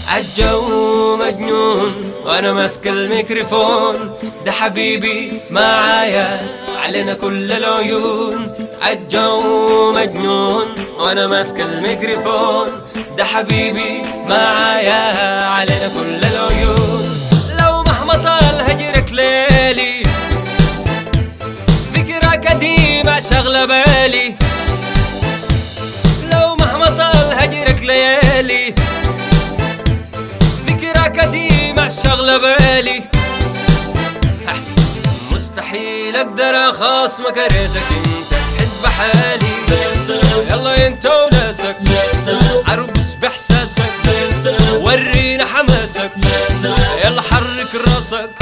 عالجو مجنون وانا ماسك الميكروفون، ده حبيبي معايا علينا كل العيون. عالجو مجنون وانا ماسك الميكروفون، ده حبيبي معايا علينا كل العيون. لو مهما طال هجرك ليلي، فكرة قديمة شغلة بالي. لو مهما طال هجرك ليالي، فكرة قديمة شغلة بالي. مستحيل اقدر اخاصمك، ريتك انت تحس بحالي. يلا انت وناسك ارقص باحساسك، ورينا حماسك، يلا حرك راسك.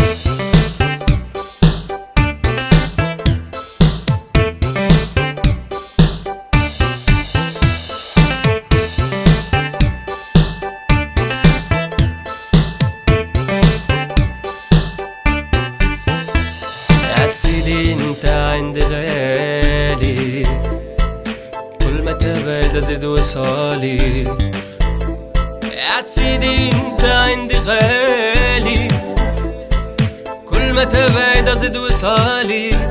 يا سيدي انت عندي غالي، كل ما تبعد ازيد وصالي. يا سيدي انت عندي غالي، كل ما تبعد ازيد وصالي.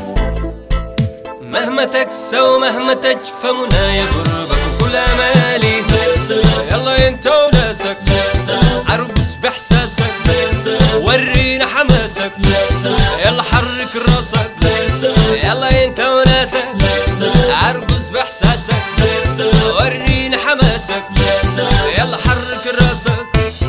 مهما تكسى ومهما تجفى منايا قربك وكل امالي. يلا انت وناسك ارقص باحساسك، ورينا حماسك، يلا حرك راسك. يلا انت وناسك ارقص باحساسك، ورينا حماسك، يلا حرك راسك.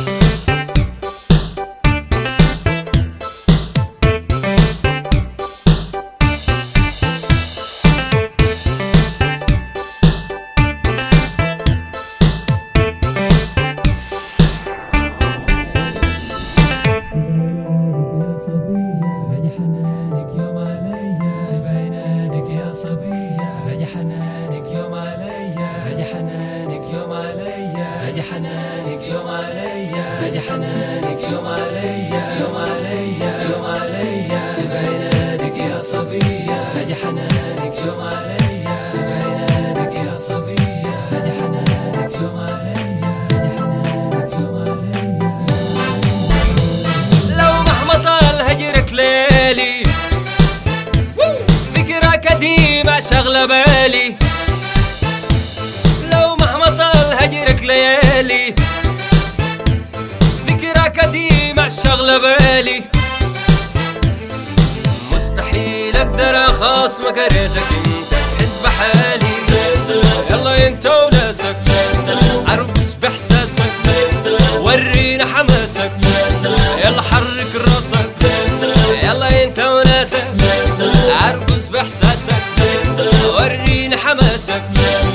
راجع حنانك يوم عليا، راجع حنانك يوم عليا، راجع حنانك يوم عليا، راجع حنانك يوم عليا، يوم عليا، يوم عليا. سبع ينادك يا صبية، راجع حنانك يوم عليا، سبع ينادك يا صبية، راجع حنانك يوم عليا، راجع حنانك يوم عليا. لو مهما طال هجرك ليلي، فكرة قديمة شغلة بالي. لو مهما طال هجرك ليالي، فكرة قديمة شغلة بالي. مستحيل اقدر اخاصمك، ريتك انت تحس بحالي. يلا انت وناسك ارقص باحساسك، ورينا حماسك، يلا حرك راسك. يلا انت وناسك ارقص باحساسك، ورينا حماسك.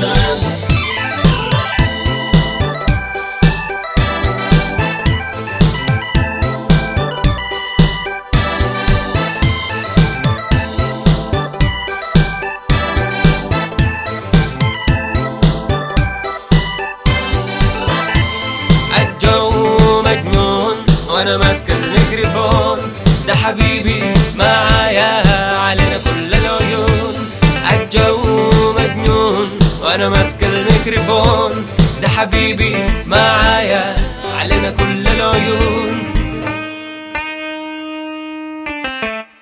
عالجو مجنون وانا ماسك الميكروفون، ده حبيبي معايا علينا كل العيون. عالجو مجنون وانا ماسك الميكروفون، ده حبيبي معايا علينا كل العيون.